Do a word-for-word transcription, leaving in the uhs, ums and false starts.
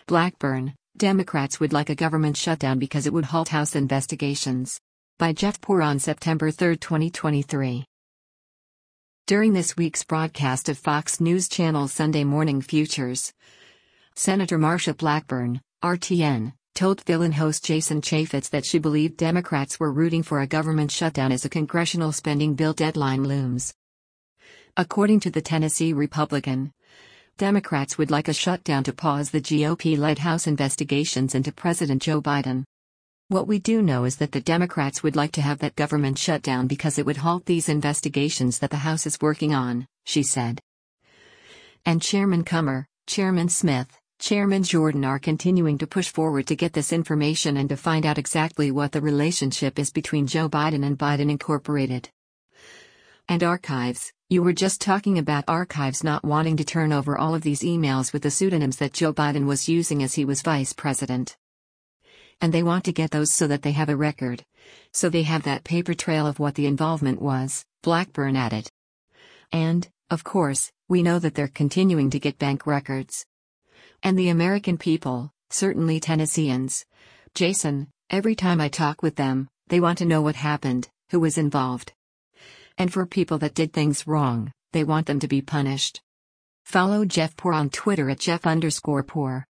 Blackburn, Democrats would like a government shutdown because it would halt House investigations. By Jeff Poor on September third, twenty twenty-three. During this week's broadcast of Fox News Channel Sunday Morning Futures, Senator Marsha Blackburn, R T N, told fill-in host Jason Chaffetz that she believed Democrats were rooting for a government shutdown as a congressional spending bill deadline looms. According to the Tennessee Republican, Democrats would like a shutdown to pause the G O P-led House investigations into President Joe Biden. What we do know is that the Democrats would like to have that government shutdown because it would halt these investigations that the House is working on, she said. And Chairman Comer, Chairman Smith, Chairman Jordan are continuing to push forward to get this information and to find out exactly what the relationship is between Joe Biden and Biden Incorporated. And archives, you were just talking about archives not wanting to turn over all of these emails with the pseudonyms that Joe Biden was using as he was vice president. And they want to get those so that they have a record. So they have that paper trail of what the involvement was, Blackburn added. And, of course, we know that they're continuing to get bank records. And the American people, certainly Tennesseans. Jason, every time I talk with them, they want to know what happened, who was involved. And for people that did things wrong, they want them to be punished. Follow Jeff Poor on Twitter at Jeff underscore Poor.